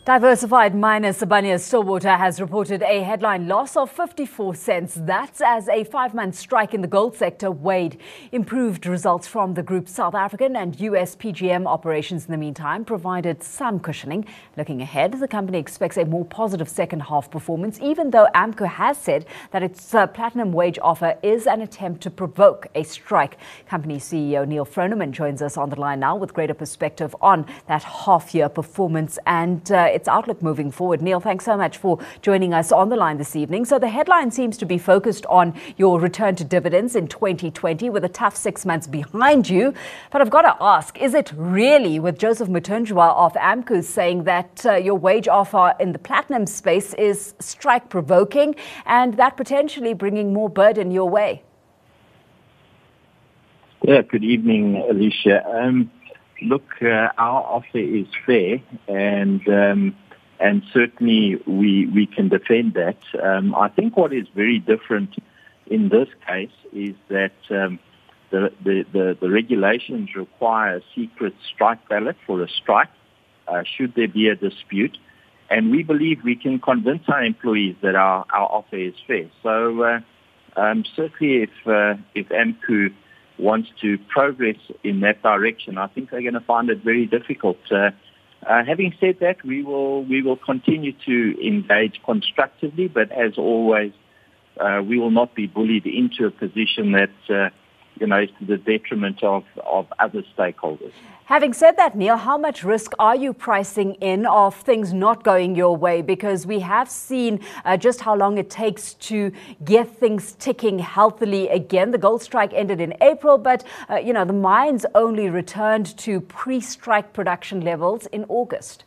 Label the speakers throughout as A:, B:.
A: Diversified miner Sibanye-Stillwater has reported a headline loss of 54 cents. That's as a 5-month strike in the gold sector weighed. Improved results from the group's South African and US PGM operations in the meantime provided some cushioning. Looking ahead, the company expects a more positive second half performance, even though AMCU has said that its platinum wage offer is an attempt to provoke a strike. Company CEO Neal Froneman joins us on the line now with greater perspective on that half-year performance and its outlook moving forward. Neal, thanks so much for joining us on the line this evening. So the headline seems to be focused on your return to dividends in 2020 with a tough 6 months behind you. But I've got to ask, is it really, with Joseph Mutunjwa of AMCU saying that your wage offer in the platinum space is strike-provoking and that potentially bringing more burden your way?
B: Yeah, good evening, Alicia. Look, our offer is fair, and certainly we can defend that. I think what is very different in this case is that the regulations require a secret strike ballot for a strike, should there be a dispute, and we believe we can convince our employees that our offer is fair. So certainly, if AMCU wants to progress in that direction, I think they're going to find it very difficult. Having said that, we will continue to engage constructively, but as always, we will not be bullied into a position that is to the detriment of other stakeholders.
A: Having said that, Neal, how much risk are you pricing in of things not going your way? Because we have seen just how long it takes to get things ticking healthily again. The gold strike ended in April, but, the mines only returned to pre-strike production levels in August.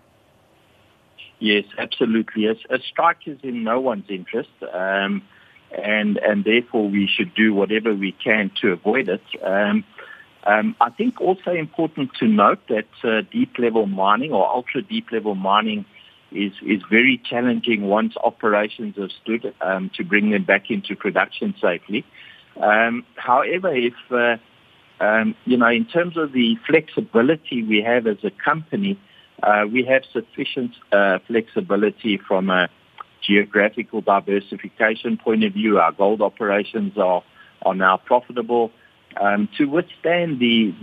B: Yes, absolutely. A strike is in no one's interest, and therefore we should do whatever we can to avoid it. I think also important to note that deep-level mining or ultra-deep-level mining is very challenging once operations have stood to bring them back into production safely. However, if in terms of the flexibility we have as a company, we have sufficient flexibility from a geographical diversification point of view. Our gold operations are now profitable. To withstand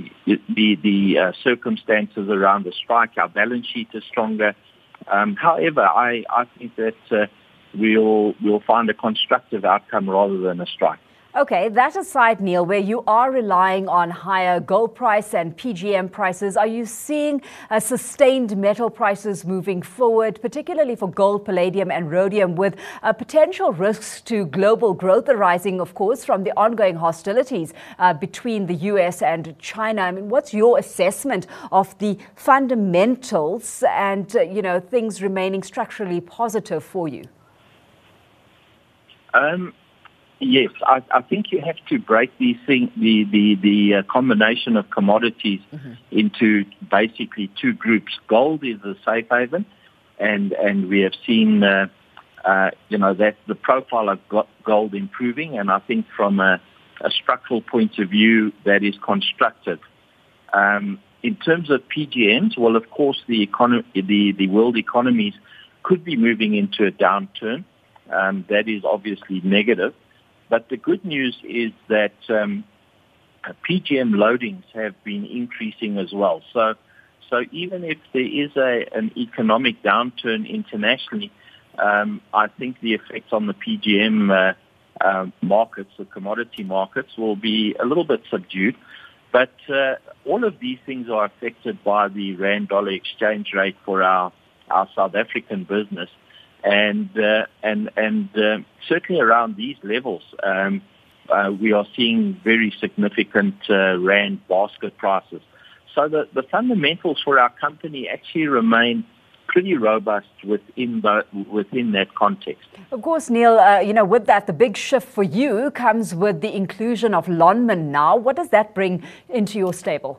B: the circumstances around the strike, our balance sheet is stronger. However, I think that we'll find a constructive outcome rather than a strike.
A: Okay, that aside, Neal, where you are relying on higher gold price and PGM prices, are you seeing sustained metal prices moving forward, particularly for gold, palladium and rhodium, with potential risks to global growth arising, of course, from the ongoing hostilities between the US and China? I mean, what's your assessment of the fundamentals and, things remaining structurally positive for you?
B: Yes, I think you have to break these things, the combination of commodities into basically two groups. Gold is a safe haven, and we have seen, that the profile of gold improving, and I think from a structural point of view, that is constructive. In terms of PGMs, well, of course, the world economies could be moving into a downturn. That is obviously negative. But the good news is that PGM loadings have been increasing as well. So even if there is an economic downturn internationally, I think the effects on the PGM markets, the commodity markets, will be a little bit subdued. But all of these things are affected by the rand-dollar exchange rate for our South African business. And certainly around these levels, we are seeing very significant rand basket prices. So the fundamentals for our company actually remain pretty robust within that context.
A: Of course, Neal, with that, the big shift for you comes with the inclusion of Lonmin now. What does that bring into your stable?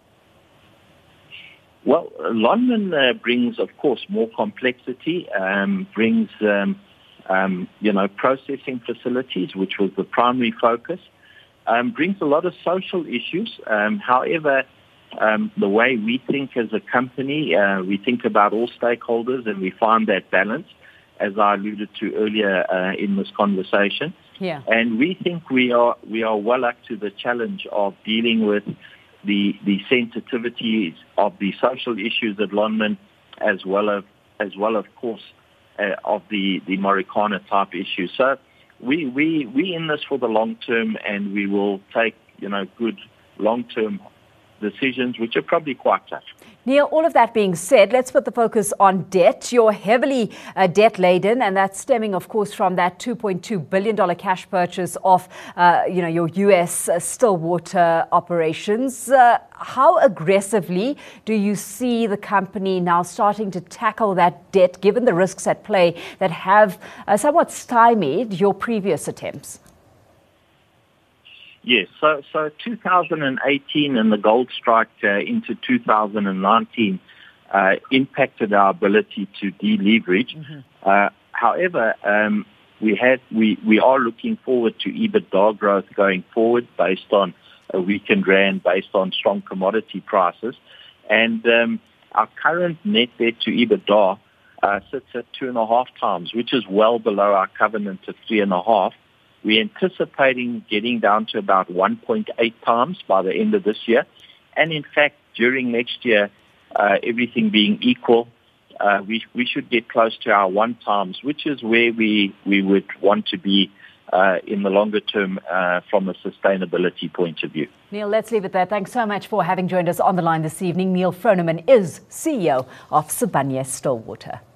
B: Well, Lonmin brings, of course, more complexity, brings, processing facilities, which was the primary focus, brings a lot of social issues. However, the way we think as a company, we think about all stakeholders and we find that balance, as I alluded to earlier in this conversation.
A: Yeah.
B: And we think we are well up to the challenge of dealing with the sensitivities of the social issues at Lonmin, as well of course, of the Marikana type issues. So we in this for the long term, and we will take good long term decisions, which are probably quite tough.
A: Neil, all of that being said, let's put the focus on debt. You're heavily debt-laden, and that's stemming, of course, from that $2.2 billion cash purchase of, your U.S. Stillwater operations. How aggressively do you see the company now starting to tackle that debt, given the risks at play that have somewhat stymied your previous attempts?
B: Yes, so 2018 and the gold strike into 2019 impacted our ability to deleverage. Mm-hmm. However, we are looking forward to EBITDA growth going forward based on a weakened rand, based on strong commodity prices, and our current net debt to EBITDA sits at 2.5 times, which is well below our covenant of 3.5. We're anticipating getting down to about 1.8 times by the end of this year. And in fact, during next year, everything being equal, we should get close to our 1 times, which is where we would want to be in the longer term from a sustainability point of view.
A: Neil, let's leave it there. Thanks so much for having joined us on the line this evening. Neil Froneman is CEO of Sibanye-Stillwater.